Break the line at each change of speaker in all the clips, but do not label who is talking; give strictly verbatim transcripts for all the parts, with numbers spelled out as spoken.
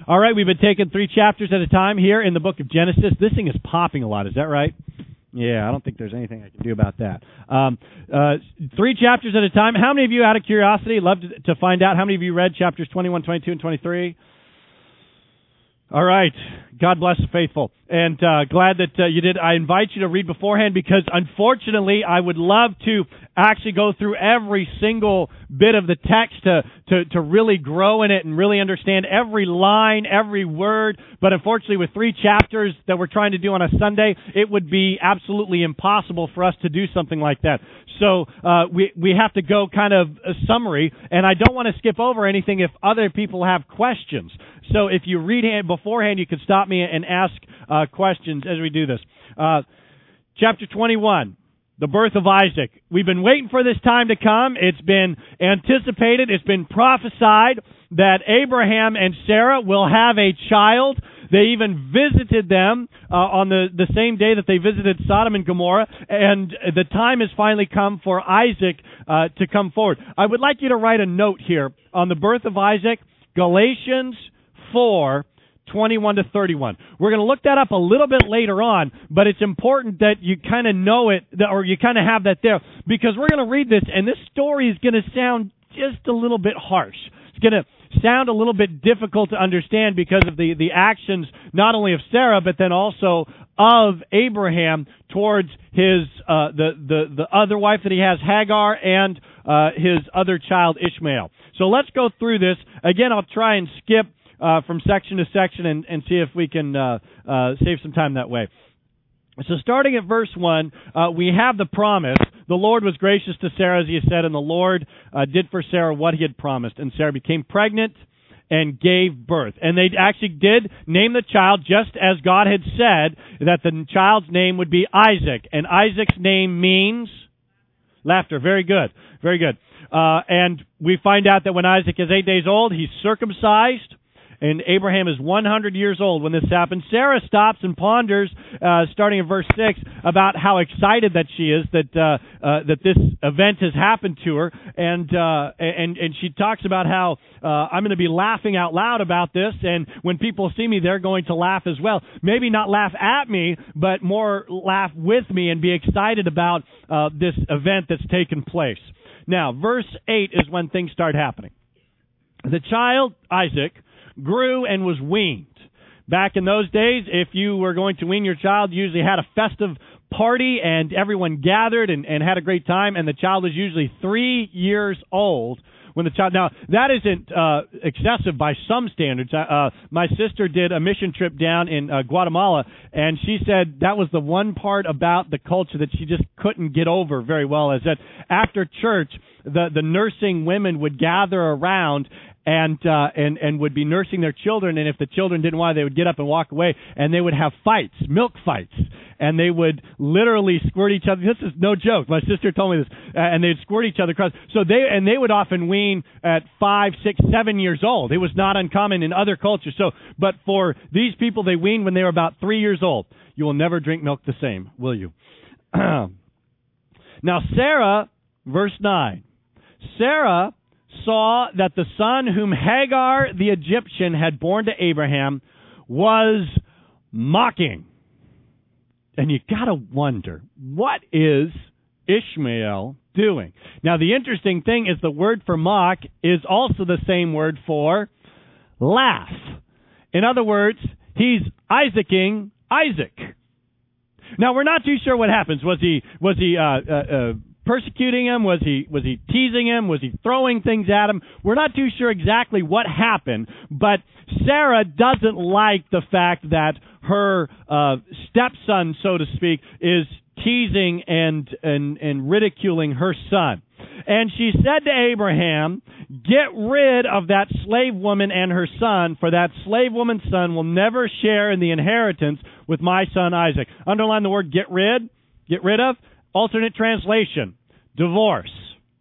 All right, we've been taking three chapters at a time here in the book of Genesis. This thing is popping a lot. Is that right? Yeah, I don't think there's anything I can do about that. Um, uh, three chapters at a time. How many of you, out of curiosity, love to, to find out, how many of you read chapters twenty-one, twenty-two, and twenty-three? All right. God bless the faithful. And uh, glad that uh, you did. I invite you to read beforehand because, unfortunately, I would love to actually go through every single bit of the text to, to, to really grow in it and really understand every line, every word. But unfortunately, with three chapters that we're trying to do on a Sunday, it would be absolutely impossible for us to do something like that. So uh, we we have to go kind of a summary, and I don't want to skip over anything if other people have questions. So if you read it beforehand, you can stop me and ask uh, questions as we do this. Uh, chapter twenty-one, the birth of Isaac. We've been waiting for this time to come. It's been anticipated. It's been prophesied that Abraham and Sarah will have a child. They even visited them uh, on the, the same day that they visited Sodom and Gomorrah, and the time has finally come for Isaac uh, to come forward. I would like you to write a note here on the birth of Isaac, Galatians four, twenty-one to thirty-one. We're going to look that up a little bit later on, but it's important that you kind of know it, or you kind of have that there, because we're going to read this, and this story is going to sound just a little bit harsh. It's going to sound a little bit difficult to understand because of the, the actions not only of Sarah, but then also of Abraham towards his uh, the, the, the other wife that he has, Hagar, and uh, his other child, Ishmael. So let's go through this. Again, I'll try and skip uh, from section to section and, and see if we can uh, uh, save some time that way. So starting at verse one, uh, we have the promise. The Lord was gracious to Sarah, as he said, and the Lord uh, did for Sarah what he had promised. And Sarah became pregnant and gave birth. And they actually did name the child just as God had said, that the child's name would be Isaac. And Isaac's name means laughter. Very good. Very good. Uh, and we find out that when Isaac is eight days old, he's circumcised. And Abraham is one hundred years old when this happens. Sarah stops and ponders, uh, starting in verse six, about how excited that she is that uh, uh, that this event has happened to her, and uh, and and she talks about how uh, I'm going to be laughing out loud about this, and when people see me, they're going to laugh as well. Maybe not laugh at me, but more laugh with me and be excited about uh, this event that's taken place. Now, verse eight is when things start happening. The child, Isaac, grew and was weaned. Back in those days, if you were going to wean your child, you usually had a festive party and everyone gathered and, and had a great time, and the child was usually three years old when the child... Now, that isn't uh, excessive by some standards. Uh, my sister did a mission trip down in uh, Guatemala, and she said that was the one part about the culture that she just couldn't get over very well, is that after church, the, the nursing women would gather around and uh, and and would be nursing their children, and if the children didn't want it, they would get up and walk away, and they would have fights, milk fights, and they would literally squirt each other. This is no joke. My sister told me this, uh, and they'd squirt each other across. So they and they would often wean at five, six, seven years old. It was not uncommon in other cultures. So, but for these people, they weaned when they were about three years old. You will never drink milk the same, will you? Now, Sarah, verse nine. Sarah saw that the son whom Hagar the Egyptian had borne to Abraham was mocking. And you gotta wonder, what is Ishmael doing? Now, the interesting thing is the word for mock is also the same word for laugh. In other words, he's Isaacing Isaac. Now, we're not too sure what happens. Was he, was he, uh, uh, uh persecuting him? Was he was he teasing him? Was he throwing things at him? We're not too sure exactly what happened, but Sarah doesn't like the fact that her uh, stepson, so to speak, is teasing and, and, and ridiculing her son. And she said to Abraham, "Get rid of that slave woman and her son, for that slave woman's son will never share in the inheritance with my son Isaac." Underline the word get rid, get rid of. Alternate translation, divorce.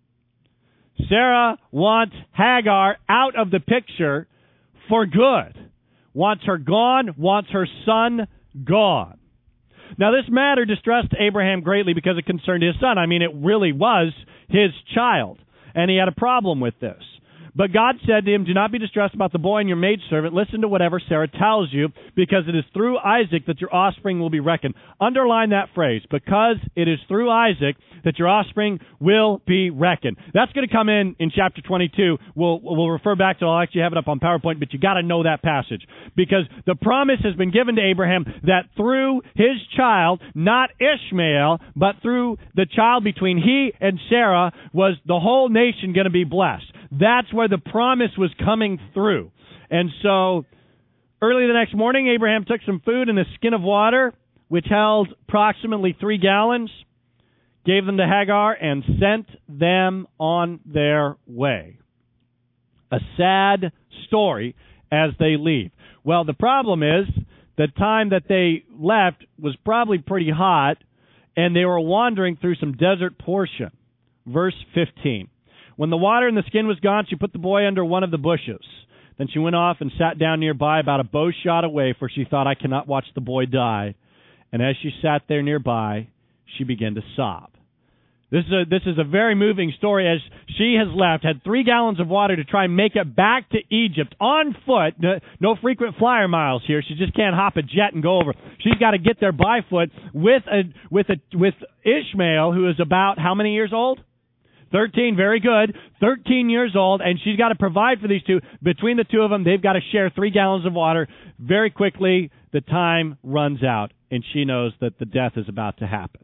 Sarah wants Hagar out of the picture for good. Wants her gone, wants her son gone. Now, this matter distressed Abraham greatly because it concerned his son. I mean, it really was his child, and he had a problem with this. But God said to him, do not be distressed about the boy and your maidservant. Listen to whatever Sarah tells you, because it is through Isaac that your offspring will be reckoned. Underline that phrase, because it is through Isaac that your offspring will be reckoned. That's going to come in in chapter twenty-two. We'll, we'll refer back to it. I'll actually have it up on PowerPoint, but you got to know that passage, because the promise has been given to Abraham that through his child, not Ishmael, but through the child between he and Sarah, was the whole nation going to be blessed. That's where the promise was coming through. And so, early the next morning, Abraham took some food and a skin of water, which held approximately three gallons, gave them to Hagar, and sent them on their way. A sad story as they leave. Well, the problem is, the time that they left was probably pretty hot, and they were wandering through some desert portion. Verse fifteen. When the water in the skin was gone, she put the boy under one of the bushes. Then she went off and sat down nearby, about a bow shot away, for she thought, I cannot watch the boy die. And as she sat there nearby, she began to sob. This is a, this is a very moving story, as she has left, had three gallons of water to try and make it back to Egypt on foot. No, no frequent flyer miles here. She just can't hop a jet and go over. She's got to get there by foot with a with a with Ishmael, who is about how many years old? thirteen, very good. thirteen years old, and she's got to provide for these two. Between the two of them, they've got to share three gallons of water. Very quickly, the time runs out, and she knows that the death is about to happen.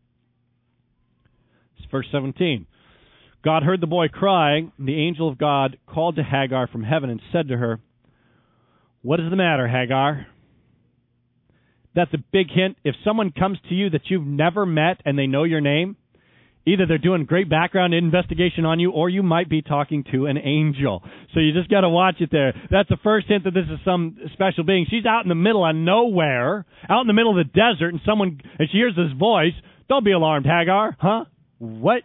It's verse seventeen. God heard the boy crying, and the angel of God called to Hagar from heaven and said to her, what is the matter, Hagar? That's a big hint. If someone comes to you that you've never met and they know your name, either they're doing great background investigation on you, or you might be talking to an angel. So you just got to watch it there. That's the first hint that this is some special being. She's out in the middle of nowhere, out in the middle of the desert, and someone, and she hears this voice. Don't be alarmed, Hagar. Huh? What?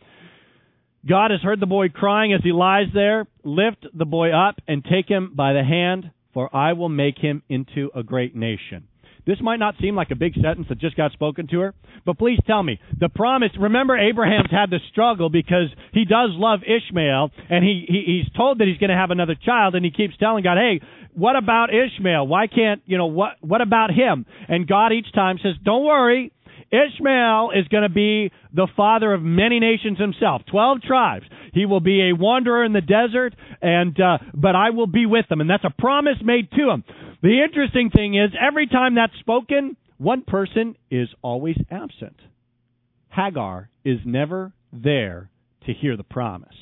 God has heard the boy crying as he lies there. Lift the boy up and take him by the hand, for I will make him into a great nation. This might not seem like a big sentence that just got spoken to her, but please tell me, the promise, remember Abraham's had the struggle because he does love Ishmael, and he, he he's told that he's going to have another child, and he keeps telling God, hey, what about Ishmael? Why can't, you know, what what about him? And God each time says, don't worry, Ishmael is going to be the father of many nations himself, twelve tribes. He will be a wanderer in the desert, and uh, but I will be with him, and that's a promise made to him. The interesting thing is, every time that's spoken, one person is always absent. Hagar is never there to hear the promise.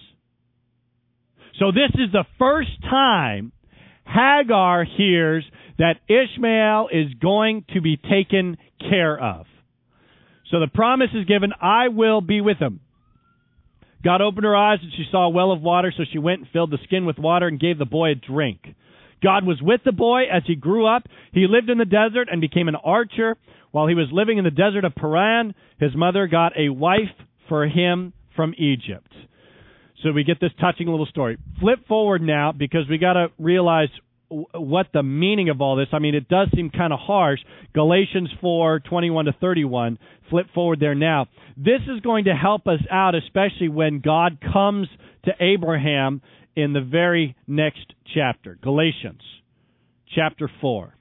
So this is the first time Hagar hears that Ishmael is going to be taken care of. So the promise is given, I will be with him. God opened her eyes, and she saw a well of water, so she went and filled the skin with water and gave the boy a drink. God was with the boy as he grew up. He lived in the desert and became an archer. While he was living in the desert of Paran, his mother got a wife for him from Egypt. So we get this touching little story. Flip forward now, because we got to realize what the meaning of all this. I mean, it does seem kind of harsh. Galatians four, twenty-one to thirty-one. Flip forward there now. This is going to help us out, especially when God comes to Abraham in the very next chapter. Galatians chapter four.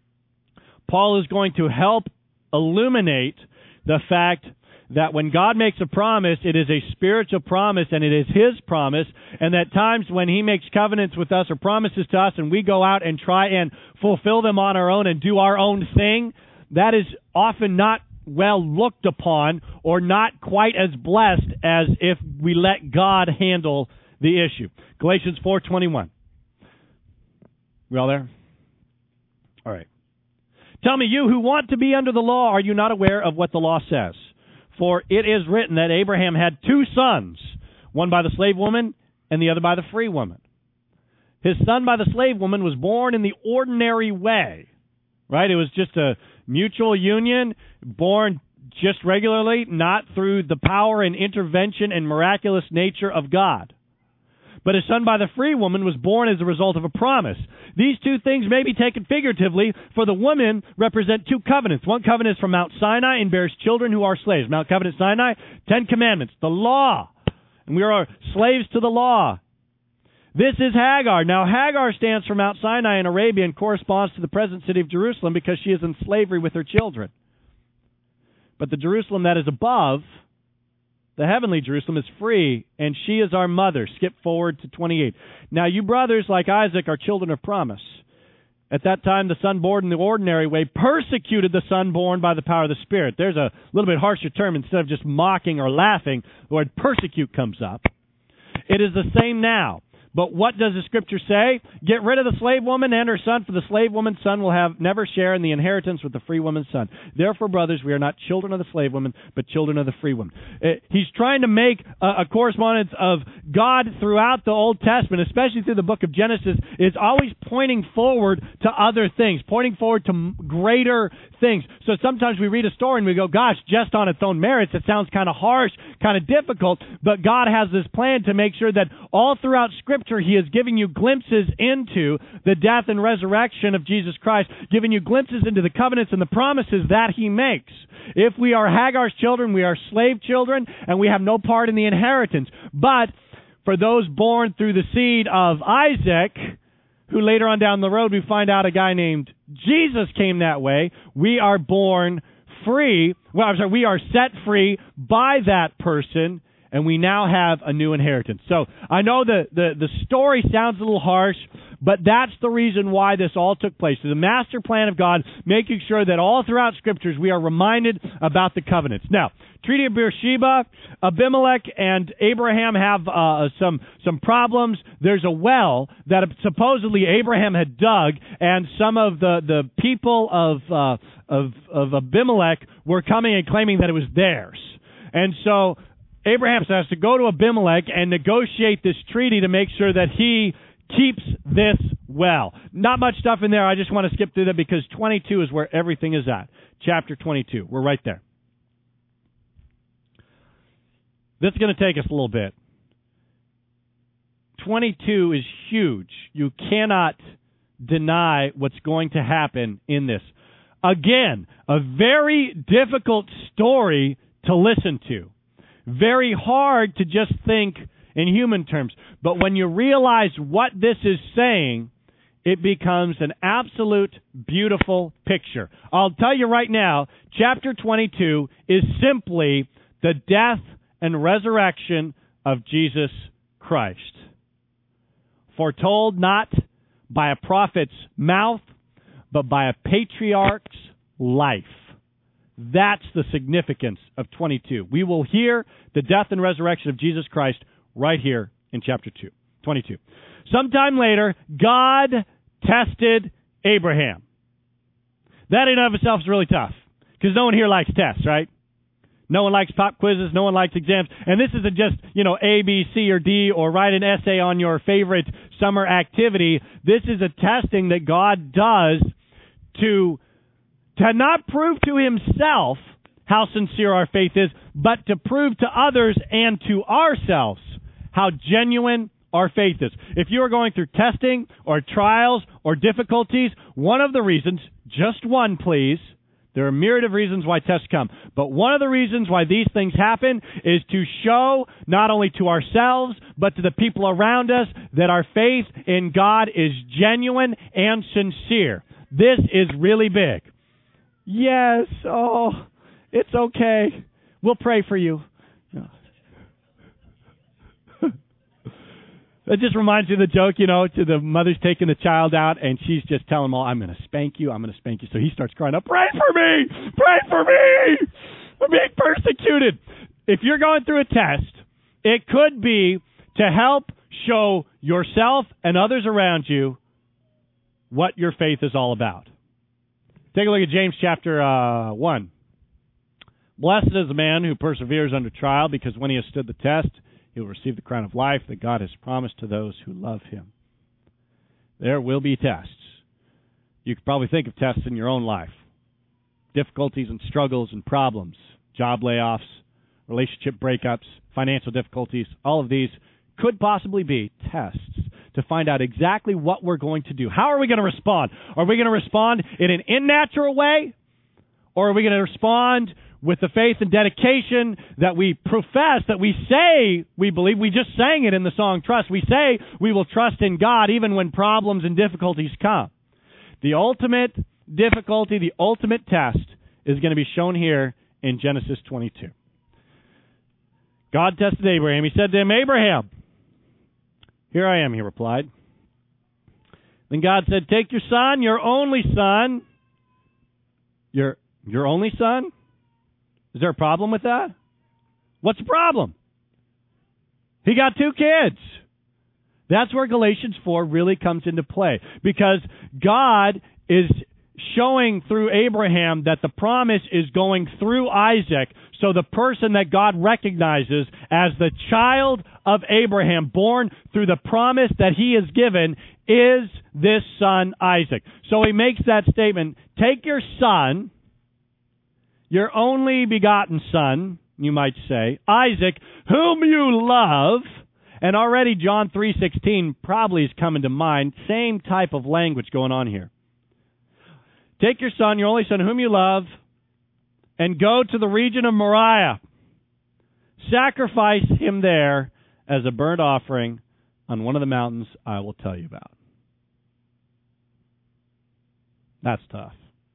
Paul is going to help illuminate the fact that when God makes a promise, it is a spiritual promise, and it is His promise, and that times when He makes covenants with us or promises to us, and we go out and try and fulfill them on our own and do our own thing, that is often not well looked upon or not quite as blessed as if we let God handle the issue. Galatians four twenty-one. We all there? All right. Tell me, you who want to be under the law, are you not aware of what the law says? For it is written that Abraham had two sons, one by the slave woman and the other by the free woman. His son by the slave woman was born in the ordinary way, right? It was just a mutual union, born just regularly, not through the power and intervention and miraculous nature of God. But his son by the free woman was born as a result of a promise. These two things may be taken figuratively, for the women represent two covenants. One covenant is from Mount Sinai and bears children who are slaves. Mount Covenant Sinai, Ten Commandments, the law. And we are slaves to the law. This is Hagar. Now, Hagar stands for Mount Sinai in Arabia and corresponds to the present city of Jerusalem because she is in slavery with her children. But the Jerusalem that is above, the heavenly Jerusalem, is free, and she is our mother. Skip forward to twenty-eight. Now, you brothers, like Isaac, are children of promise. At that time, the son born in the ordinary way persecuted the son born by the power of the Spirit. There's a little bit harsher term. Instead of just mocking or laughing, the word persecute comes up. It is the same now. But what does the Scripture say? Get rid of the slave woman and her son, for the slave woman's son will have never share in the inheritance with the free woman's son. Therefore, brothers, we are not children of the slave woman, but children of the free woman. Uh, he's trying to make a, a correspondence of God throughout the Old Testament, especially through the book of Genesis, is always pointing forward to other things, pointing forward to greater things. So sometimes we read a story and we go, gosh, just on its own merits, it sounds kind of harsh, kind of difficult, but God has this plan to make sure that all throughout Scripture, He is giving you glimpses into the death and resurrection of Jesus Christ, giving you glimpses into the covenants and the promises that He makes. If we are Hagar's children, we are slave children, and we have no part in the inheritance. But for those born through the seed of Isaac, who later on down the road we find out a guy named Jesus came that way, we are born free. Well, I'm sorry, we are set free by that person, and we now have a new inheritance. So I know the, the, the story sounds a little harsh, but that's the reason why this all took place. So the master plan of God, making sure that all throughout Scriptures we are reminded about the covenants. Now, Treaty of Beersheba, Abimelech and Abraham have uh, some some problems. There's a well that supposedly Abraham had dug, and some of the, the people of, uh, of, of Abimelech were coming and claiming that it was theirs. And so Abraham has to go to Abimelech and negotiate this treaty to make sure that he keeps this well. Not much stuff in there. I just want to skip through that because twenty-two is where everything is at. Chapter twenty-two. We're right there. This is going to take us a little bit. twenty-two is huge. You cannot deny what's going to happen in this. Again, a very difficult story to listen to. Very hard to just think in human terms. But when you realize what this is saying, it becomes an absolute beautiful picture. I'll tell you right now, chapter twenty-two is simply the death and resurrection of Jesus Christ. Foretold not by a prophet's mouth, but by a patriarch's life. That's the significance of twenty-two. We will hear the death and resurrection of Jesus Christ right here in chapter two, twenty-two. Sometime later, God tested Abraham. That in and of itself is really tough, because no one here likes tests, right? No one likes pop quizzes. No one likes exams. And this isn't just, you know, A, B, C, or D, or write an essay on your favorite summer activity. This is a testing that God does to To not prove to Himself how sincere our faith is, but to prove to others and to ourselves how genuine our faith is. If you are going through testing or trials or difficulties, one of the reasons, just one please, there are a myriad of reasons why tests come, but one of the reasons why these things happen is to show not only to ourselves, but to the people around us that our faith in God is genuine and sincere. This is really big. Yes, oh, it's okay. We'll pray for you. It just reminds me of the joke, you know, to the mother's taking the child out, and she's just telling him all, I'm going to spank you, I'm going to spank you. So he starts crying out, pray for me, pray for me, I'm being persecuted. If you're going through a test, it could be to help show yourself and others around you what your faith is all about. Take a look at James chapter uh, one. Blessed is the man who perseveres under trial, because when he has stood the test, he will receive the crown of life that God has promised to those who love Him. There will be tests. You could probably think of tests in your own life. Difficulties and struggles and problems, job layoffs, relationship breakups, financial difficulties, all of these could possibly be tests to find out exactly what we're going to do. How are we going to respond? Are we going to respond in an unnatural way? Or are we going to respond with the faith and dedication that we profess, that we say we believe? We just sang it in the song Trust. We say we will trust in God even when problems and difficulties come. The ultimate difficulty, the ultimate test is going to be shown here in Genesis twenty-two. God tested Abraham. He said to him, Abraham, here I am, he replied. Then God said, take your son, your only son. Your, your only son? Is there a problem with that? What's the problem? He got two kids. That's where Galatians four really comes into play, because God is showing through Abraham that the promise is going through Isaac. So the person that God recognizes as the child of Abraham, born through the promise that he has given, is this son Isaac. So he makes that statement, take your son, your only begotten son, you might say, Isaac, whom you love. And already John three sixteen probably is coming to mind. Same type of language going on here. Take your son, your only son, whom you love, and go to the region of Moriah. Sacrifice him there as a burnt offering on one of the mountains I will tell you about. That's tough.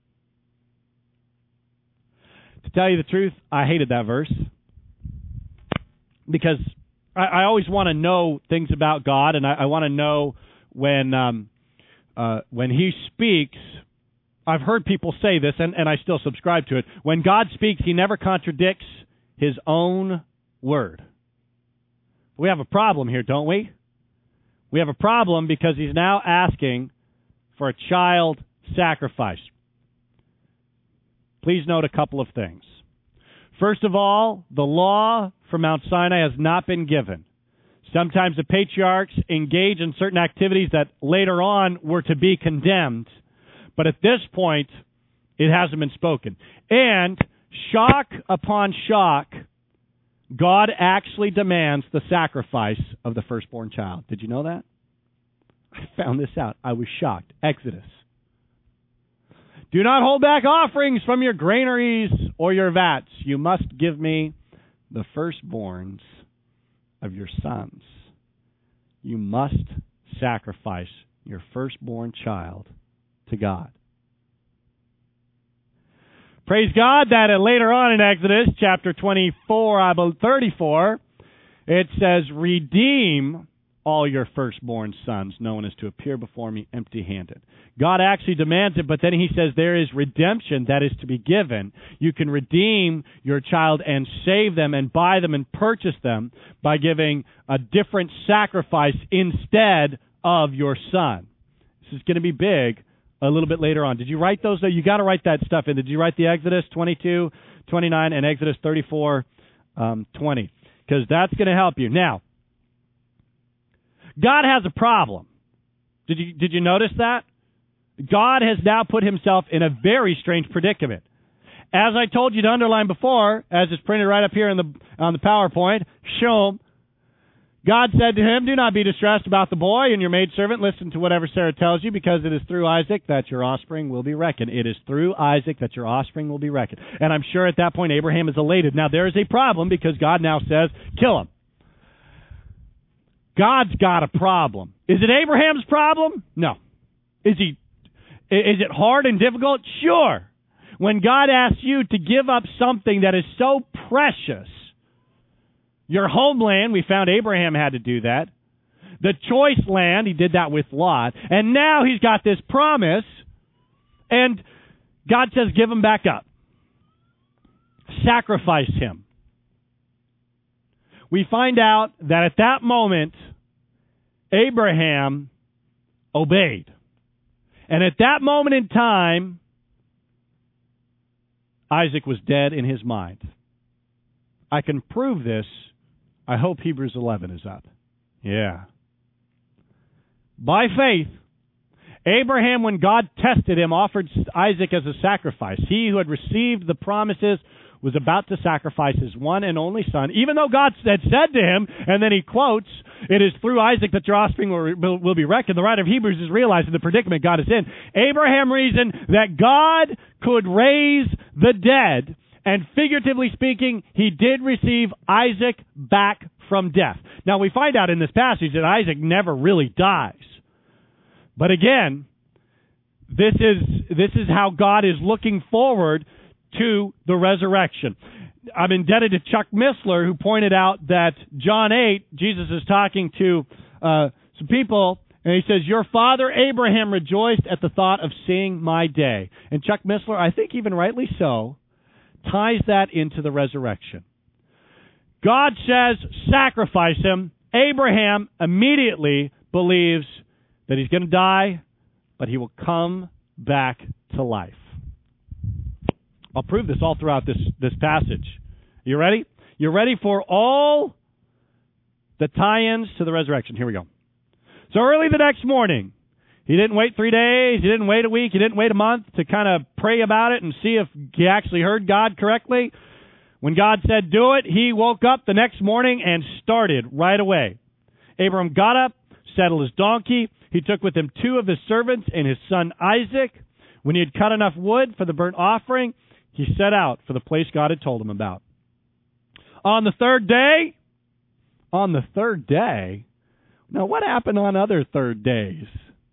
To tell you the truth, I hated that verse, because I, I always want to know things about God, and I, I want to know when um, uh, when He speaks. I've heard people say this, and, and I still subscribe to it. When God speaks, He never contradicts His own word. We have a problem here, don't we? We have a problem because He's now asking for a child sacrifice. Please note a couple of things. First of all, the law from Mount Sinai has not been given. Sometimes the patriarchs engage in certain activities that later on were to be condemned. But at this point, it hasn't been spoken. And shock upon shock, God actually demands the sacrifice of the firstborn child. Did you know that? I found this out. I was shocked. Exodus. Do not hold back offerings from your granaries or your vats. You must give me the firstborns of your sons. You must sacrifice your firstborn child to God. Praise God that uh, later on in Exodus chapter twenty-four, I believe thirty-four, it says, redeem all your firstborn sons, known as to appear before me empty-handed. God actually demands it, but then He says there is redemption that is to be given. You can redeem your child and save them and buy them and purchase them by giving a different sacrifice instead of your son. This is going to be big a little bit later on. Did you write those? You got to write that stuff in. Did you write the Exodus twenty-two, twenty-nine, and Exodus thirty-four, um, twenty? Because that's going to help you. Now, God has a problem. Did you did you notice that? God has now put Himself in a very strange predicament. As I told you to underline before, as it's printed right up here in the on the PowerPoint, show God said to him, do not be distressed about the boy and your maidservant. Listen to whatever Sarah tells you, because it is through Isaac that your offspring will be reckoned. It is through Isaac that your offspring will be reckoned. And I'm sure at that point Abraham is elated. Now there is a problem, because God now says, kill him. God's got a problem. Is it Abraham's problem? No. Is he? Is it hard and difficult? Sure. When God asks you to give up something that is so precious, your homeland, we found Abraham had to do that. The choice land, he did that with Lot. And now he's got this promise, and God says, give him back up. Sacrifice him. We find out that at that moment, Abraham obeyed. And at that moment in time, Isaac was dead in his mind. I can prove this. I hope Hebrews eleven is up. Yeah. By faith, Abraham, when God tested him, offered Isaac as a sacrifice. He who had received the promises was about to sacrifice his one and only son, even though God had said to him, and then he quotes, it is through Isaac that your offspring will, will, will be reckoned. The writer of Hebrews is realizing the predicament God is in. Abraham reasoned that God could raise the dead, and figuratively speaking, he did receive Isaac back from death. Now, we find out in this passage that Isaac never really dies. But again, this is this is how God is looking forward to the resurrection. I'm indebted to Chuck Missler, who pointed out that John eight, Jesus is talking to uh, some people, and he says, your father Abraham rejoiced at the thought of seeing my day. And Chuck Missler, I think even rightly so, ties that into the resurrection. God says, sacrifice him. Abraham immediately believes that he's going to die, but he will come back to life. I'll prove this all throughout this, this passage. You ready? You ready for all the tie-ins to the resurrection? Here we go. So early the next morning, he didn't wait three days, he didn't wait a week, he didn't wait a month to kind of pray about it and see if he actually heard God correctly. When God said do it, he woke up the next morning and started right away. Abram got up, saddled his donkey. He took with him two of his servants and his son Isaac. When he had cut enough wood for the burnt offering, he set out for the place God had told him about. On the third day, on the third day, now what happened on other third days?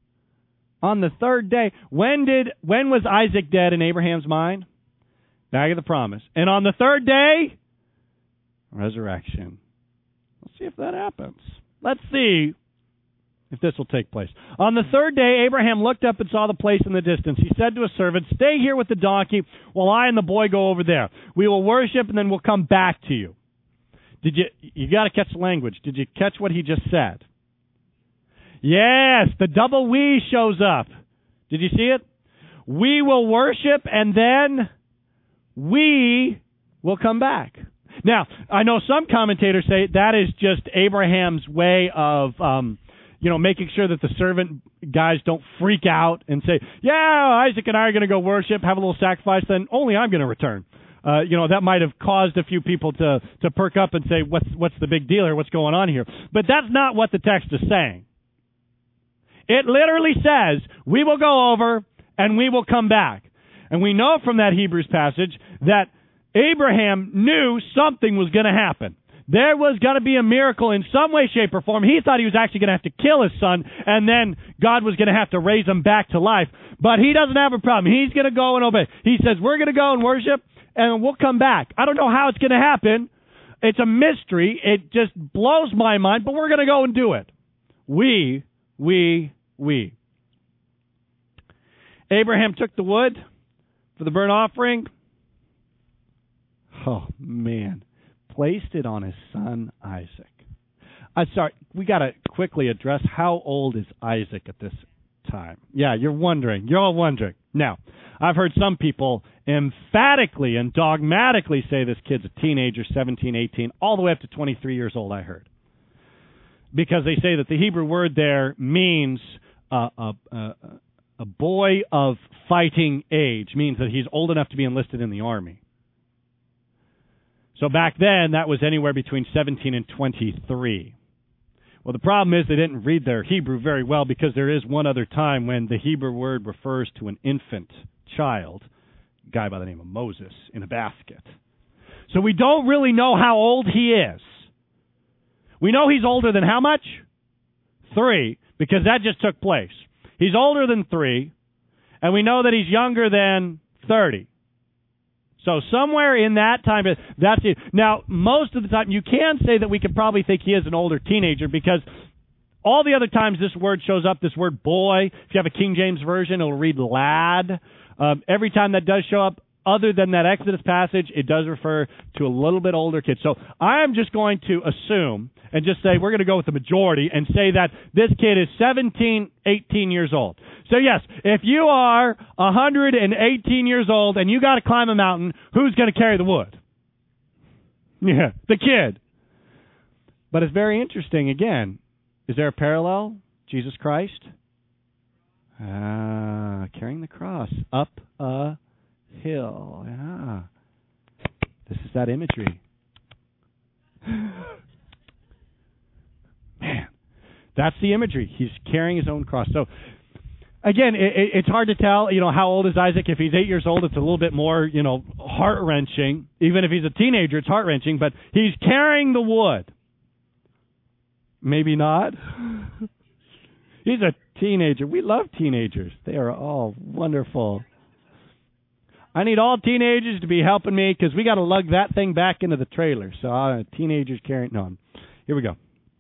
On the third day, when did when was Isaac dead in Abraham's mind? Back of the promise. And on the third day, resurrection. Let's see if that happens. Let's see if this will take place. On the third day, Abraham looked up and saw the place in the distance. He said to his servant, stay here with the donkey while I and the boy go over there. We will worship and then we'll come back to you. Did you, you got to catch the language. Did you catch what he just said? Yes, the double we shows up. Did you see it? We will worship and then we will come back. Now, I know some commentators say that is just Abraham's way of, um, you know, making sure that the servant guys don't freak out and say, yeah, Isaac and I are going to go worship, have a little sacrifice, then only I'm going to return. Uh, you know, that might have caused a few people to, to perk up and say, what's, what's the big deal or what's going on here? But that's not what the text is saying. It literally says, we will go over and we will come back. And we know from that Hebrews passage that Abraham knew something was going to happen. There was going to be a miracle in some way, shape, or form. He thought he was actually going to have to kill his son, and then God was going to have to raise him back to life. But he doesn't have a problem. He's going to go and obey. He says, we're going to go and worship, and we'll come back. I don't know how it's going to happen. It's a mystery. It just blows my mind, but we're going to go and do it. We, we, we. Abraham took the wood for the burnt offering. Oh, man. Placed it on his son Isaac. I'm sorry, we got to quickly address how old is Isaac at this time. Yeah, you're wondering. You're all wondering. Now, I've heard some people emphatically and dogmatically say this kid's a teenager, seventeen, eighteen, all the way up to twenty-three years old, I heard. Because they say that the Hebrew word there means uh, a, a, a boy of fighting age, means that he's old enough to be enlisted in the army. So back then, that was anywhere between seventeen and twenty-three. Well, the problem is they didn't read their Hebrew very well, because there is one other time when the Hebrew word refers to an infant child, a guy by the name of Moses, in a basket. So we don't really know how old he is. We know he's older than how much? Three, because that just took place. He's older than three, and we know that he's younger than thirty. So somewhere in that time, that's it. Now, most of the time, you can say that we could probably think he is an older teenager, because all the other times this word shows up, this word boy, if you have a King James version, it'll read lad. Um, every time that does show up, other than that Exodus passage, it does refer to a little bit older kid. So I'm just going to assume and just say we're going to go with the majority and say that this kid is seventeen, eighteen years old. So yes, if you are one hundred eighteen years old and you got to climb a mountain, who's going to carry the wood? Yeah, the kid. But it's very interesting, again, is there a parallel? Jesus Christ? Ah, carrying the cross up a hill. Yeah. This is that imagery. Man, that's the imagery. He's carrying his own cross. So Again, it, it, it's hard to tell, you know, how old is Isaac. If he's eight years old, it's a little bit more, you know, heart-wrenching. Even if he's a teenager, it's heart-wrenching. But he's carrying the wood. Maybe not. He's a teenager. We love teenagers. They are all wonderful. I need all teenagers to be helping me because we got to lug that thing back into the trailer. So uh, teenagers carrying on. Here we go.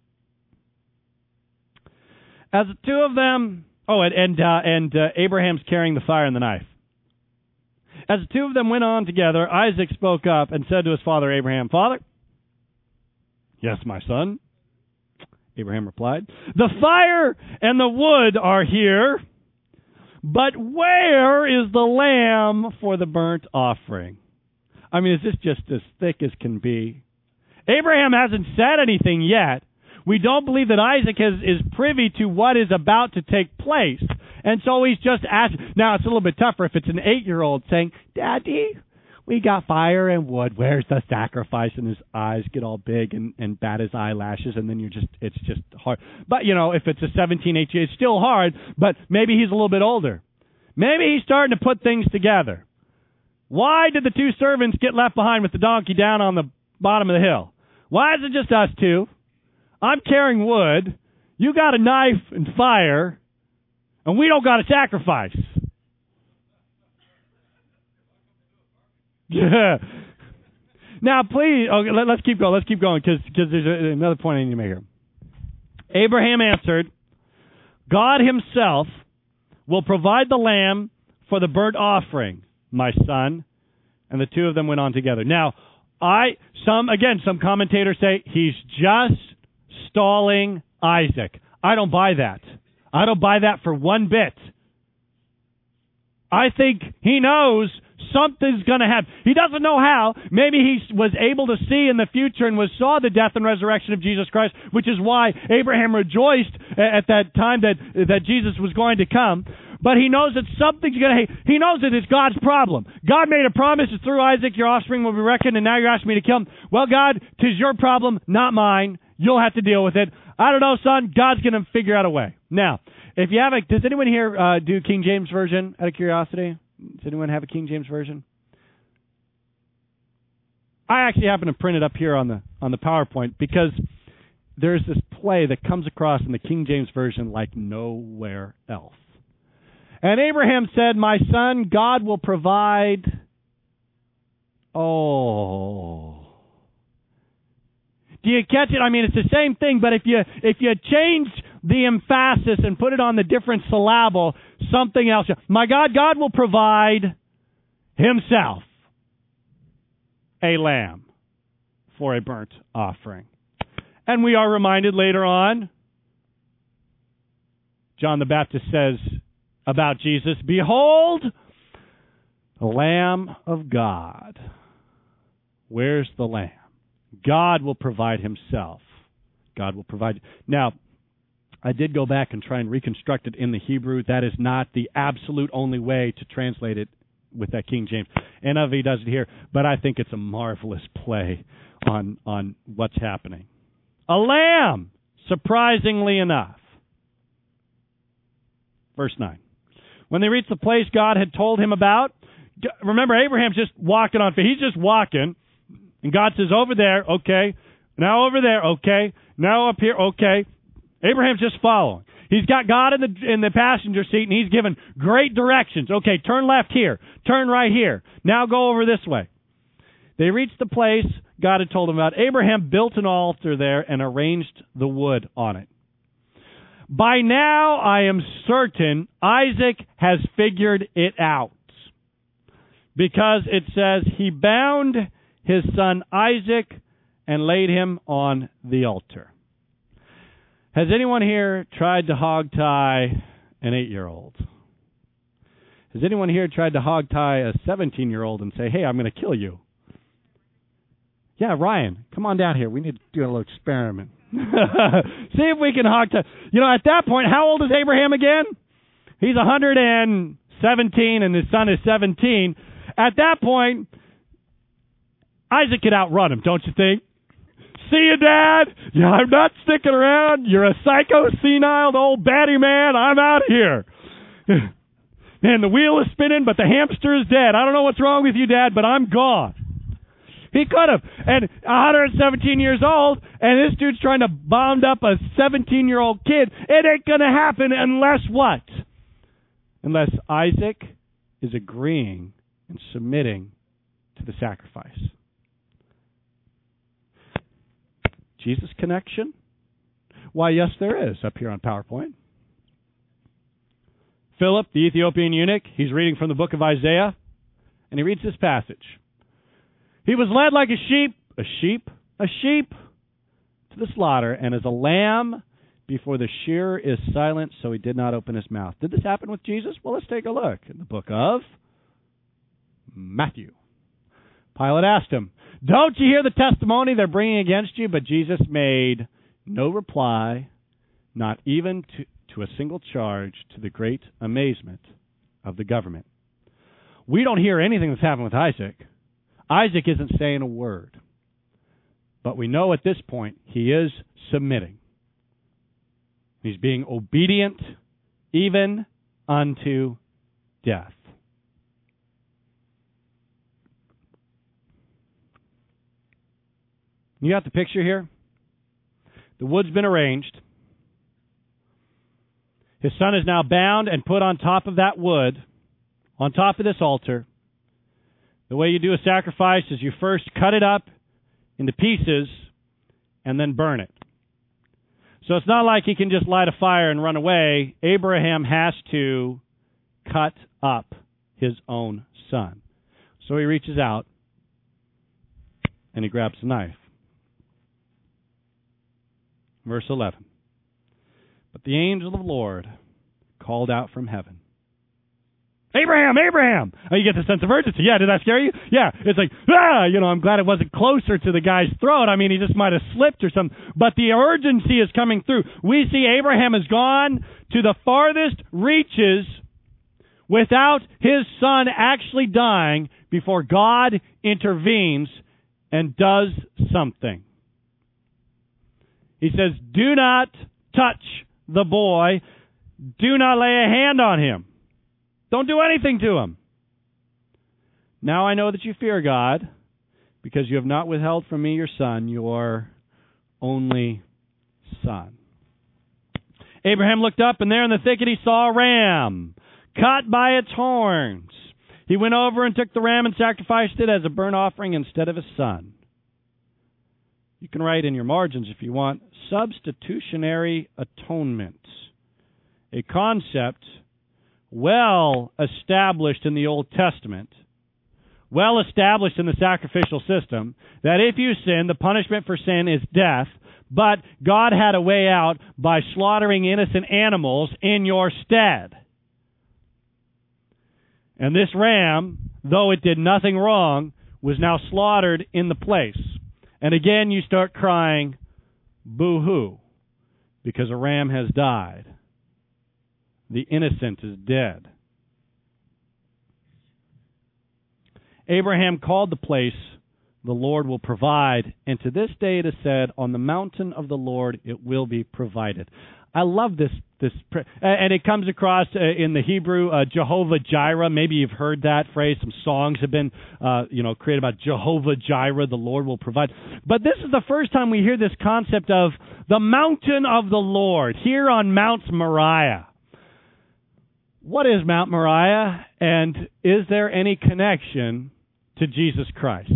As the two of them... Oh, and and, uh, and uh, Abraham's carrying the fire and the knife. As the two of them went on together, Isaac spoke up and said to his father Abraham, "Father?" "Yes, my son." Abraham replied, "The fire and the wood are here, but where is the lamb for the burnt offering?" I mean, is this just as thick as can be? Abraham hasn't said anything yet. We don't believe that Isaac is, is privy to what is about to take place. And so he's just asking. Now, it's a little bit tougher if it's an eight-year-old saying, "Daddy, we got fire and wood. Where's the sacrifice?" And his eyes get all big and, and bat his eyelashes, and then you're just, it's just hard. But, you know, if it's a seventeen, eighteen, it's still hard, but maybe he's a little bit older. Maybe he's starting to put things together. Why did the two servants get left behind with the donkey down on the bottom of the hill? Why is it just us two? I'm carrying wood, you got a knife and fire, and we don't got a sacrifice. Yeah. Now, please, okay, let, let's keep going. Let's keep going because there's a, another point I need to make here. Abraham answered, "God himself will provide the lamb for the burnt offering, my son." And the two of them went on together. Now, I some again, some commentators say he's just stalling Isaac. I don't buy that. I don't buy that for one bit. I think he knows something's going to happen. He doesn't know how. Maybe he was able to see in the future and was saw the death and resurrection of Jesus Christ, which is why Abraham rejoiced at that time that that Jesus was going to come. But he knows that something's going to... He knows that it's God's problem. God made a promise that through Isaac your offspring will be reckoned, and now you're asking me to kill him. Well, God, 'tis your problem, not mine. You'll have to deal with it. I don't know, son. God's going to figure out a way. Now, if you have a... Does anyone here uh, do King James Version out of curiosity? Does anyone have a King James Version? I actually happen to print it up here on the on the PowerPoint because there's this play that comes across in the King James Version like nowhere else. And Abraham said, "My son, God will provide..." Oh. Do you catch it? I mean, it's the same thing, but if you if you change the emphasis and put it on the different syllable, something else. My God, God will provide himself a lamb for a burnt offering. And we are reminded later on, John the Baptist says about Jesus, "Behold, the Lamb of God." Where's the Lamb? God will provide himself. God will provide. Now, I did go back and try and reconstruct it in the Hebrew. That is not the absolute only way to translate it with that King James. N I V does it here, but I think it's a marvelous play on, on what's happening. A lamb, surprisingly enough. Verse nine. When they reached the place God had told him about, remember, Abraham's just walking on faith. He's just walking, and God says, "Over there, okay. Now over there, okay. Now up here, okay." Abraham's just following. He's got God in the in the passenger seat, and he's given great directions. Okay, turn left here. Turn right here. Now go over this way. They reached the place God had told them about. Abraham built an altar there and arranged the wood on it. By now, I am certain Isaac has figured it out, because it says he bound his son Isaac and laid him on the altar. Has anyone here tried to hog tie an eight-year-old? Has anyone here tried to hog tie a seventeen-year-old and say, "Hey, I'm going to kill you"? Yeah, Ryan, come on down here. We need to do a little experiment. See if we can hog tie. You know, at that point, how old is Abraham again? He's one hundred seventeen, and his son is seventeen. At that point, Isaac could outrun him, don't you think? "See you, Dad. Yeah, I'm not sticking around. You're a psycho, senile, old batty man. I'm out of here." Man, the wheel is spinning, but the hamster is dead. I don't know what's wrong with you, Dad, but I'm gone. He could have. And one hundred seventeen years old, and this dude's trying to bond up a seventeen-year-old kid. It ain't going to happen unless what? Unless Isaac is agreeing and submitting to the sacrifice. Jesus connection? Why, yes, there is up here on PowerPoint. Philip, the Ethiopian eunuch, he's reading from the book of Isaiah, and he reads this passage. He was led like a sheep, a sheep, a sheep to the slaughter, and as a lamb before the shearer is silent, so he did not open his mouth. Did this happen with Jesus? Well, let's take a look in the book of Matthew. Pilate asked him, "Don't you hear the testimony they're bringing against you?" But Jesus made no reply, not even to, to a single charge, to the great amazement of the government. We don't hear anything that's happened with Isaac. Isaac isn't saying a word. But we know at this point he is submitting. He's being obedient even unto death. You got the picture here? The wood's been arranged. His son is now bound and put on top of that wood, on top of this altar. The way you do a sacrifice is you first cut it up into pieces and then burn it. So it's not like he can just light a fire and run away. Abraham has to cut up his own son. So he reaches out and he grabs the knife. Verse eleven. But the angel of the Lord called out from heaven, "Abraham, Abraham!" Oh, you get the sense of urgency. Yeah, did that scare you? Yeah, it's like, ah, you know, I'm glad it wasn't closer to the guy's throat. I mean, he just might have slipped or something. But the urgency is coming through. We see Abraham has gone to the farthest reaches without his son actually dying before God intervenes and does something. He says, "Do not touch the boy. Do not lay a hand on him. Don't do anything to him. Now I know that you fear God, because you have not withheld from me your son, your only son." Abraham looked up, and there in the thicket he saw a ram, caught by its horns. He went over and took the ram and sacrificed it as a burnt offering instead of his son. You can write in your margins if you want, substitutionary atonement, a concept well established in the Old Testament, well established in the sacrificial system, that if you sin, the punishment for sin is death, but God had a way out by slaughtering innocent animals in your stead. And this ram, though it did nothing wrong, was now slaughtered in the place. And again you start crying, boo-hoo, because a ram has died. The innocent is dead. Abraham called the place, "The Lord will provide," and to this day it is said, "On the mountain of the Lord it will be provided." I love this, this, and it comes across in the Hebrew, uh, Jehovah Jireh. Maybe you've heard that phrase. Some songs have been, uh, you know, created about Jehovah Jireh, the Lord will provide. But this is the first time we hear this concept of the mountain of the Lord, here on Mount Moriah. What is Mount Moriah, and is there any connection to Jesus Christ?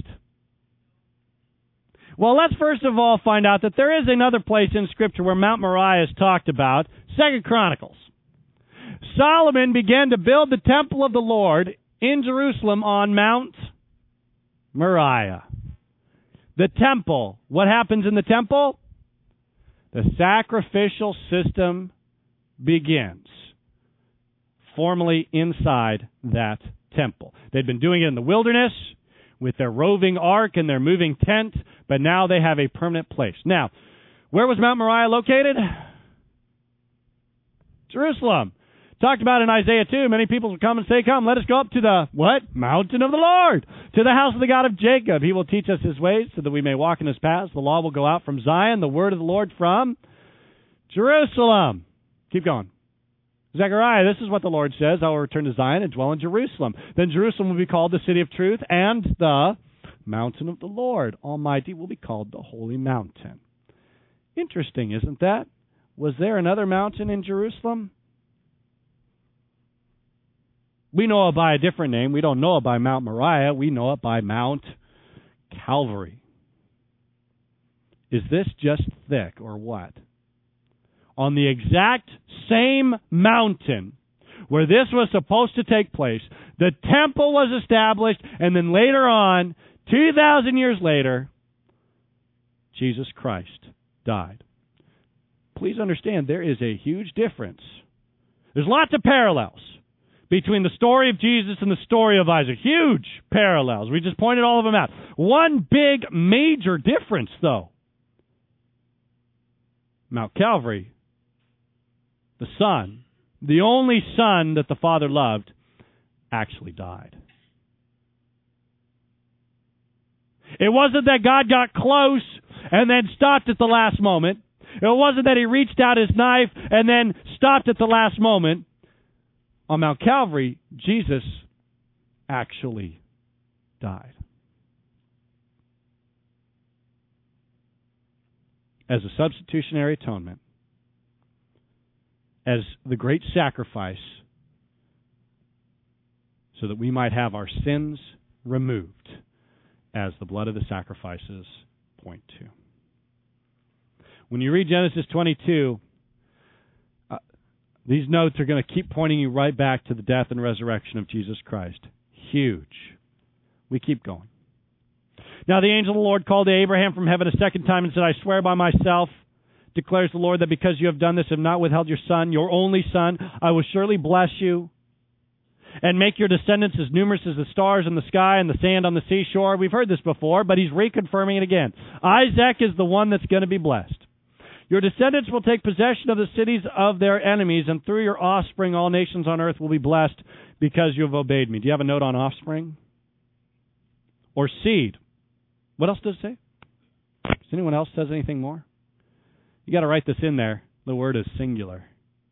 Well, let's first of all find out that there is another place in Scripture where Mount Moriah is talked about, Second Chronicles. Solomon began to build the temple of the Lord in Jerusalem on Mount Moriah. The temple. What happens in the temple? The sacrificial system begins formally inside that temple. They'd been doing it in the wilderness with their roving ark and their moving tent, but now they have a permanent place. Now, where was Mount Moriah located? Jerusalem. Talked about in Isaiah two, many people will come and say, "Come, let us go up to the," what? Mountain of the Lord, to the house of the God of Jacob. He will teach us his ways so that we may walk in his paths. The law will go out from Zion, the word of the Lord from Jerusalem. Keep going. Zechariah, this is what the Lord says, I will return to Zion and dwell in Jerusalem. Then Jerusalem will be called the city of truth, and the mountain of the Lord Almighty will be called the holy mountain. Interesting, isn't that? Was there another mountain in Jerusalem? We know it by a different name. We don't know it by Mount Moriah. We know it by Mount Calvary. Is this just thick or what? On the exact same mountain where this was supposed to take place, the temple was established, and then later on, two thousand years later, Jesus Christ died. Please understand, there is a huge difference. There's lots of parallels between the story of Jesus and the story of Isaac. Huge parallels. We just pointed all of them out. One big major difference, though. Mount Calvary, the Son, the only Son that the Father loved, actually died. It wasn't that God got close and then stopped at the last moment. It wasn't that he reached out his knife and then stopped at the last moment. On Mount Calvary, Jesus actually died. As a substitutionary atonement, as the great sacrifice, so that we might have our sins removed, as the blood of the sacrifices point to. When you read Genesis twenty-two, uh, these notes are going to keep pointing you right back to the death and resurrection of Jesus Christ. Huge. We keep going. Now the angel of the Lord called to Abraham from heaven a second time and said, I swear by myself, declares the Lord, that because you have done this and have not withheld your son, your only son, I will surely bless you and make your descendants as numerous as the stars in the sky and the sand on the seashore. We've heard this before, but he's reconfirming it again. Isaac is the one that's going to be blessed. Your descendants will take possession of the cities of their enemies, and through your offspring all nations on earth will be blessed because you have obeyed me. Do you have a note on offspring? Or seed? What else does it say? Does anyone else says anything more? You got to write this in there. The word is singular.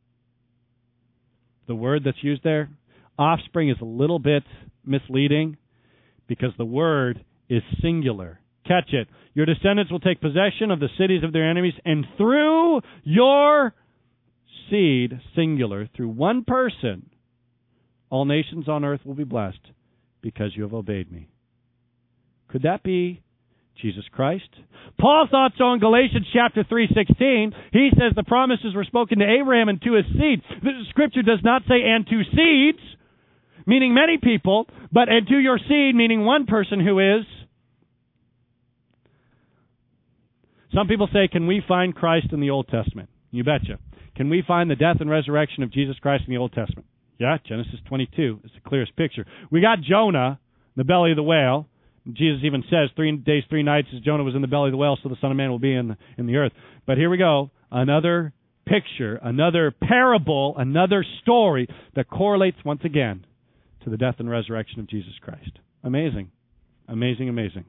The word that's used there, offspring, is a little bit misleading because the word is singular. Catch it. Your descendants will take possession of the cities of their enemies, and through your seed, singular, through one person, all nations on earth will be blessed because you have obeyed me. Could that be Jesus Christ? Paul thought so in Galatians chapter three sixteen. He says the promises were spoken to Abraham and to his seed. The Scripture does not say and to seeds, meaning many people, but and to your seed, meaning one person who is. Some people say, can we find Christ in the Old Testament? You betcha. Can we find the death and resurrection of Jesus Christ in the Old Testament? Yeah, Genesis twenty-two is the clearest picture. We got Jonah, the belly of the whale. Jesus even says, three days, three nights, as Jonah was in the belly of the whale, so the Son of Man will be in the, in the earth. But here we go. Another picture, another parable, another story that correlates once again to the death and resurrection of Jesus Christ. Amazing. Amazing, amazing.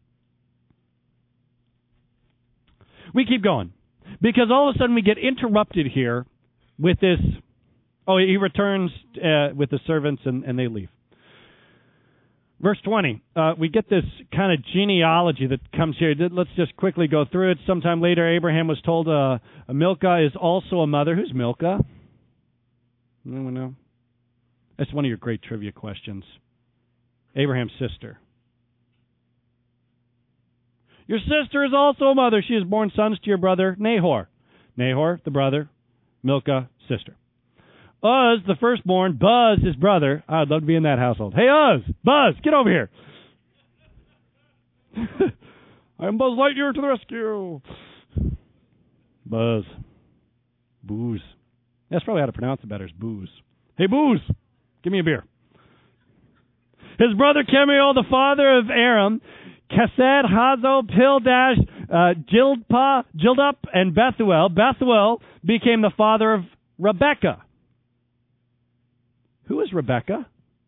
We keep going. Because all of a sudden we get interrupted here with this, oh, he returns uh, with the servants and, and they leave. Verse twenty, uh, we get this kind of genealogy that comes here. Let's just quickly go through it. Sometime later, Abraham was told uh, Milcah is also a mother. Who's Milcah? Anyone know? That's one of your great trivia questions. Abraham's sister. Your sister is also a mother. She has borne sons to your brother Nahor. Nahor, the brother. Milcah, sister. Uz, the firstborn. Buzz, his brother. I'd love to be in that household. Hey, Uz! Buzz, get over here! I'm Buzz Lightyear to the rescue! Buzz. Booze. That's probably how to pronounce it better, is booze. Hey, Booze! Give me a beer. His brother Kemuel, the father of Aram, Kesed, Hazo, Pildash, uh, Jildpa, Jildup, and Bethuel. Bethuel became the father of Rebekah. Who is Rebekah?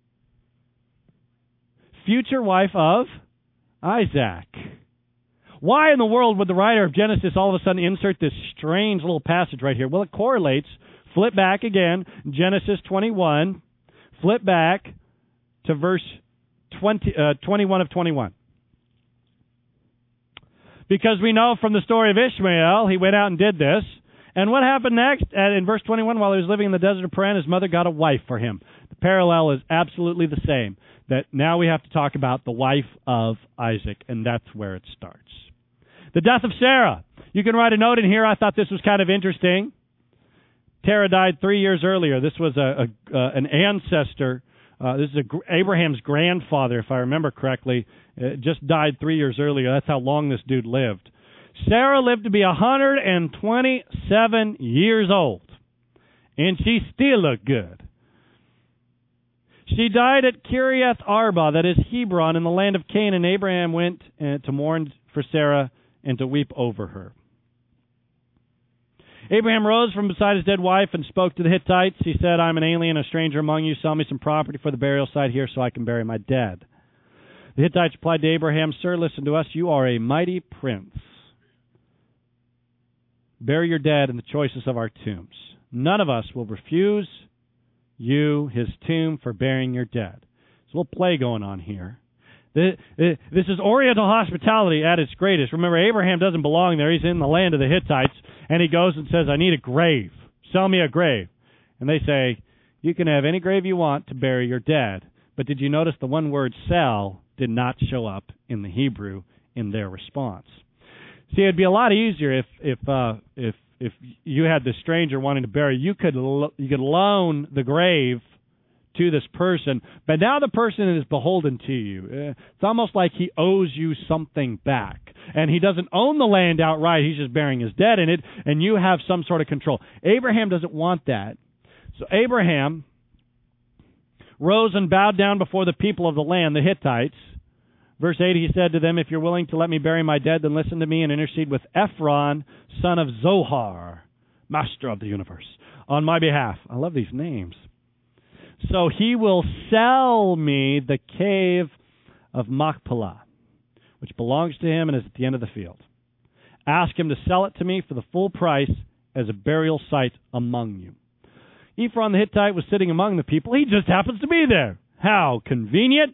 Future wife of Isaac. Why in the world would the writer of Genesis all of a sudden insert this strange little passage right here? Well, it correlates Flip back again, Genesis twenty-one. Flip back to verse twenty, uh, twenty-one of twenty-one. Because we know from the story of Ishmael, he went out and did this. And what happened next? Uh, in verse twenty-one, while he was living in the desert of Paran, his mother got a wife for him. The parallel is absolutely the same. That now we have to talk about the wife of Isaac, and that's where it starts. The death of Sarah. You can write a note in here. I thought this was kind of interesting. Terah died three years earlier. This was a, a uh, an ancestor. Uh, this is a, Abraham's grandfather, if I remember correctly. Uh, just died three years earlier. That's how long this dude lived. Sarah lived to be one hundred twenty-seven years old, and she still looked good. She died at Kiriath Arba, that is Hebron, in the land of Canaan. Abraham went uh, to mourn for Sarah and to weep over her. Abraham rose from beside his dead wife and spoke to the Hittites. He said, I'm an alien, a stranger among you. Sell me some property for the burial site here so I can bury my dead. The Hittites replied to Abraham, Sir, listen to us. You are a mighty prince. Bury your dead in the choicest of our tombs. None of us will refuse you his tomb for burying your dead. There's a little play going on here. This is Oriental hospitality at its greatest. Remember, Abraham doesn't belong there. He's in the land of the Hittites, and he goes and says, I need a grave. Sell me a grave. And they say, you can have any grave you want to bury your dead. But did you notice the one word sell did not show up in the Hebrew in their response? See, it'd be a lot easier if if uh, if if you had the stranger wanting to bury. You could lo- you could loan the grave to this person, but now the person is beholden to you. It's almost like he owes you something back, and he doesn't own the land outright. He's just burying his dead in it, and you have some sort of control. Abraham doesn't want that. So Abraham rose and bowed down before the people of the land, the Hittites. Verse eight, he said to them, if you're willing to let me bury my dead, then listen to me and intercede with Ephron, son of Zohar, master of the universe, on my behalf. I love these names. So he will sell me the cave of Machpelah, which belongs to him and is at the end of the field. Ask him to sell it to me for the full price as a burial site among you. Ephron the Hittite was sitting among the people. He just happens to be there. How convenient.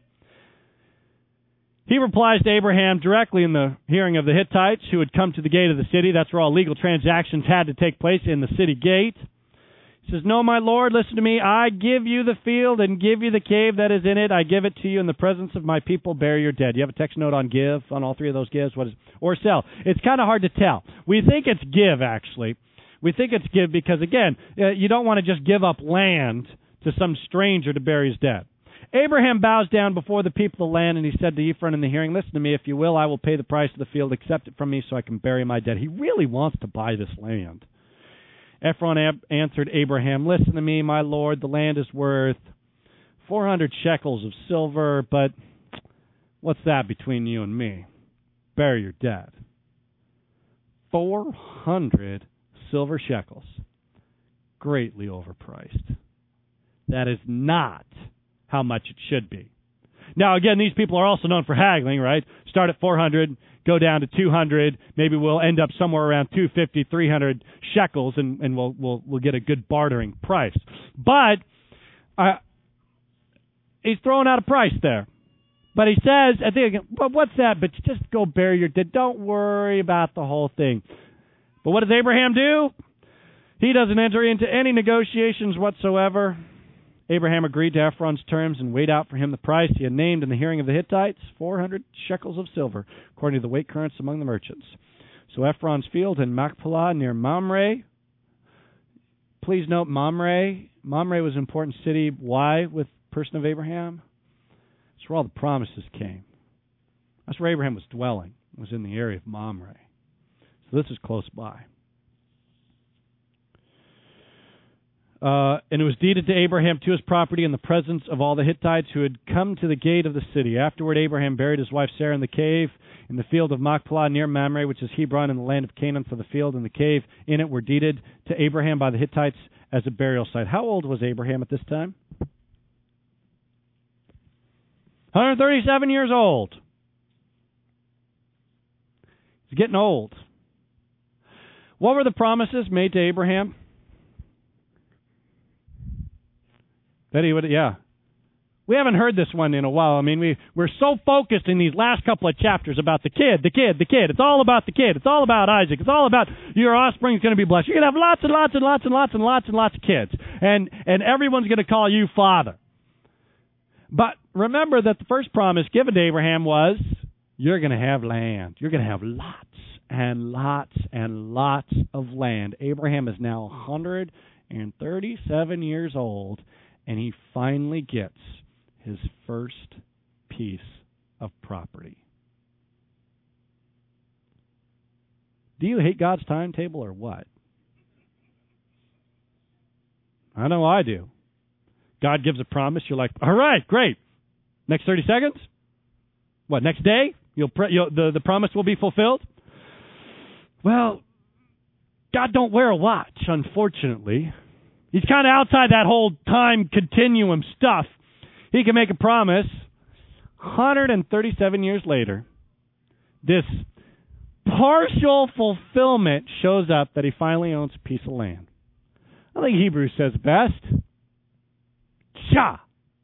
He replies to Abraham directly in the hearing of the Hittites who had come to the gate of the city. That's where all legal transactions had to take place, in the city gate. He says, no, my Lord, listen to me. I give you the field and give you the cave that is in it. I give it to you in the presence of my people. Bury your dead. You have a text note on give, on all three of those gives? What is, or sell. It's kind of hard to tell. We think it's give, actually. We think it's give because, again, you don't want to just give up land to some stranger to bury his dead. Abraham bows down before the people of the land, and he said to Ephron in the hearing, listen to me, if you will, I will pay the price of the field. Accept it from me so I can bury my dead. He really wants to buy this land. Ephron ab- answered Abraham, listen to me, my lord, the land is worth four hundred shekels of silver, but what's that between you and me? Bury your dead. four hundred silver shekels. Greatly overpriced. That is not how much it should be. Now, again, these people are also known for haggling, right? Start at four hundred, go down to two hundred. Maybe we'll end up somewhere around two hundred fifty, three hundred shekels, and, and we'll, we'll we'll get a good bartering price. But uh, he's throwing out a price there. But he says, I think, well, what's that? But just go bury your dead. Don't worry about the whole thing. But what does Abraham do? He doesn't enter into any negotiations whatsoever. Abraham agreed to Ephron's terms and weighed out for him the price he had named in the hearing of the Hittites, four hundred shekels of silver, according to the weight currents among the merchants. So Ephron's field in Machpelah near Mamre. Please note Mamre. Mamre was an important city. Why with the person of Abraham? That's where all the promises came. That's where Abraham was dwelling, was in the area of Mamre. So this is close by. Uh, and it was deeded to Abraham to his property in the presence of all the Hittites who had come to the gate of the city. Afterward, Abraham buried his wife Sarah in the cave in the field of Machpelah near Mamre, which is Hebron, in the land of Canaan. For the field and the cave in it were deeded to Abraham by the Hittites as a burial site. How old was Abraham at this time? one hundred thirty-seven years old. He's getting old. What were the promises made to Abraham? That he would, yeah. We haven't heard this one in a while. I mean, we, we're so focused in these last couple of chapters about the kid, the kid, the kid. It's all about the kid. It's all about Isaac. It's all about your offspring's going to be blessed. You're going to have lots and lots and lots and lots and lots and lots of kids. And, and everyone's going to call you father. But remember that the first promise given to Abraham was, you're going to have land. You're going to have lots and lots and lots of land. Abraham is now one hundred thirty-seven years old, and he finally gets his first piece of property. Do you hate God's timetable or what? I know I do. God gives a promise. You're like, all right, great. Next thirty seconds? What, next day? You'll, pre- you'll the, the promise will be fulfilled? Well, God don't wear a watch, unfortunately. He's kind of outside that whole time continuum stuff. He can make a promise. one hundred thirty-seven years later, this partial fulfillment shows up that he finally owns a piece of land. I think Hebrews says best. Cha!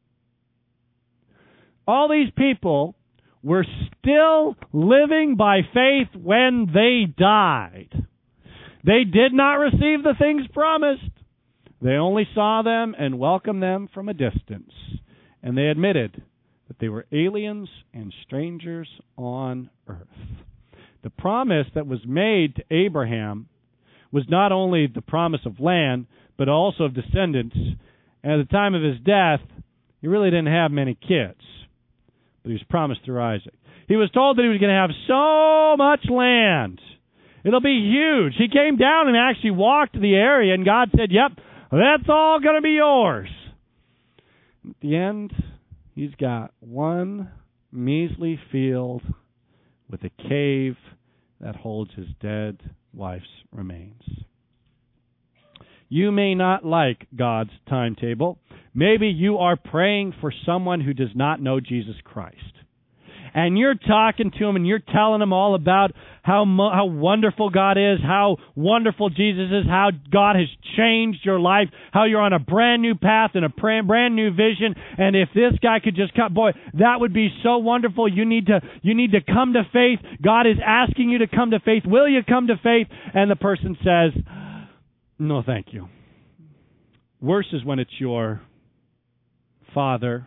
All these people were still living by faith when they died. They did not receive the things promised. They only saw them and welcomed them from a distance. And they admitted that they were aliens and strangers on earth. The promise that was made to Abraham was not only the promise of land, but also of descendants. And at the time of his death, he really didn't have many kids. But he was promised through Isaac. He was told that he was going to have so much land. It'll be huge. He came down and actually walked the area, and God said, yep, that's all going to be yours. At the end, he's got one measly field with a cave that holds his dead wife's remains. You may not like God's timetable. Maybe you are praying for someone who does not know Jesus Christ. And you're talking to him and you're telling him all about how mo- how wonderful God is, how wonderful Jesus is, how God has changed your life, how you're on a brand new path and a brand new vision. And if this guy could just come, boy, that would be so wonderful. You need to you need to come to faith. God is asking you to come to faith. Will you come to faith? And the person says, no, thank you. Worse is when it's your father,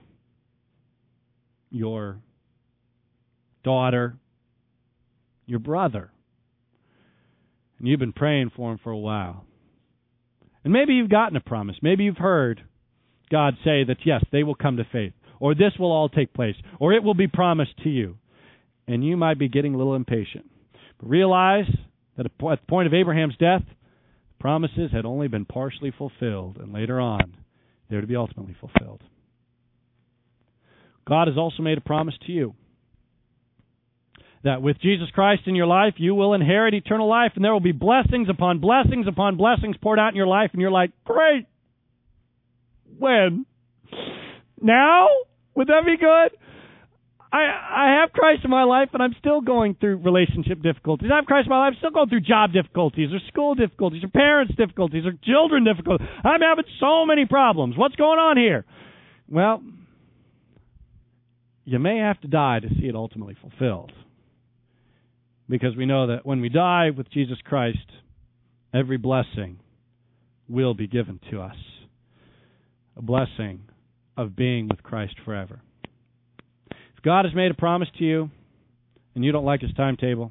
your daughter, your brother. And you've been praying for him for a while. And maybe you've gotten a promise. Maybe you've heard God say that, yes, they will come to faith. Or this will all take place. Or it will be promised to you. And you might be getting a little impatient. But realize that at the point of Abraham's death, promises had only been partially fulfilled. And later on, they were to be ultimately fulfilled. God has also made a promise to you that with Jesus Christ in your life, you will inherit eternal life, and there will be blessings upon blessings upon blessings poured out in your life, and you're like, great. When? Now? Would that be good? I I have Christ in my life, and I'm still going through relationship difficulties. I have Christ in my life, I'm still going through job difficulties, or school difficulties, or parents difficulties, or children difficulties. I'm having so many problems. What's going on here? Well, you may have to die to see it ultimately fulfilled. Because we know that when we die with Jesus Christ, every blessing will be given to us. A blessing of being with Christ forever. If God has made a promise to you and you don't like his timetable,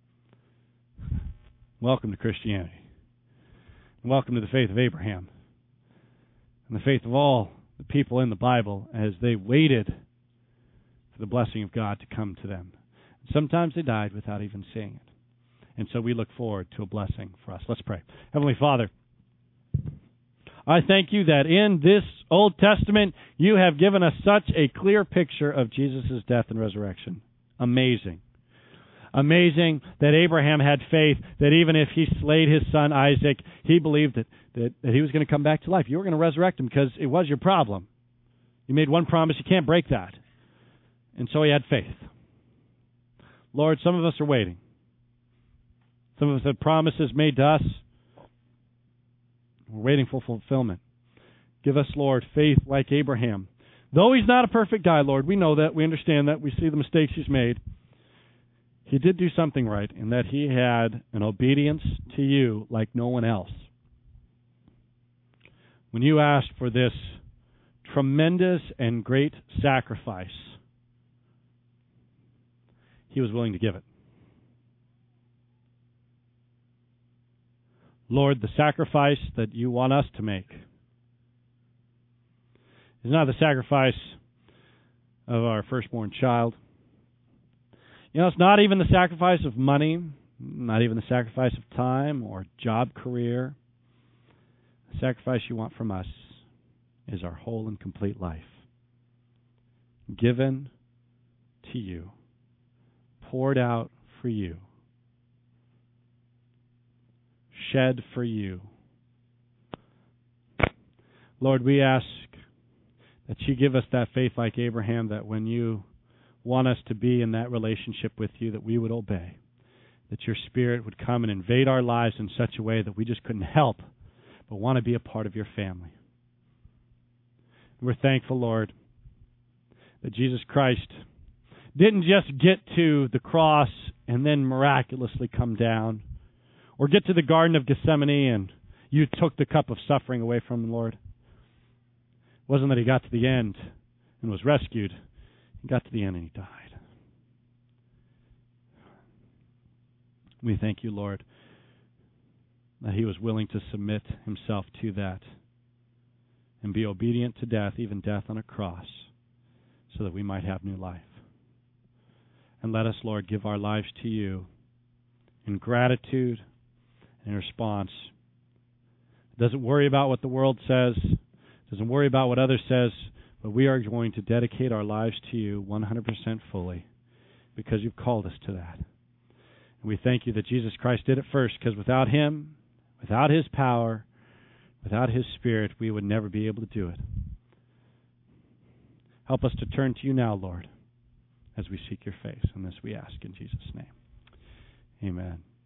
welcome to Christianity. Welcome to the faith of Abraham and the faith of all the people in the Bible as they waited for the blessing of God to come to them. Sometimes they died without even seeing it. And so we look forward to a blessing for us. Let's pray. Heavenly Father, I thank you that in this Old Testament, you have given us such a clear picture of Jesus' death and resurrection. Amazing. Amazing that Abraham had faith that even if he slayed his son Isaac, he believed that, that, that he was going to come back to life. You were going to resurrect him because it was your problem. You made one promise, you can't break that. And so he had faith. Lord, some of us are waiting. Some of us have promises made to us. We're waiting for fulfillment. Give us, Lord, faith like Abraham. Though he's not a perfect guy, Lord, we know that, we understand that, we see the mistakes he's made. He did do something right in that he had an obedience to you like no one else. When you asked for this tremendous and great sacrifice, he was willing to give it. Lord, the sacrifice that you want us to make is not the sacrifice of our firstborn child. You know, it's not even the sacrifice of money, not even the sacrifice of time or job career. The sacrifice you want from us is our whole and complete life, given to you, poured out for you, shed for you. Lord, we ask that you give us that faith like Abraham, that when you want us to be in that relationship with you, that we would obey, that your Spirit would come and invade our lives in such a way that we just couldn't help but want to be a part of your family. We're thankful, Lord, that Jesus Christ didn't just get to the cross and then miraculously come down, or get to the Garden of Gethsemane and you took the cup of suffering away from him, Lord. It wasn't that he got to the end and was rescued. He got to the end and he died. We thank you, Lord, that he was willing to submit himself to that and be obedient to death, even death on a cross, so that we might have new life. And let us, Lord, give our lives to you in gratitude and in response. Doesn't worry about what the world says, doesn't worry about what others says, but we are going to dedicate our lives to you one hundred percent fully because you've called us to that. And we thank you that Jesus Christ did it first, because without him, without his power, without his Spirit, we would never be able to do it. Help us to turn to you now, Lord, as we seek your face. And this we ask in Jesus' name. Amen.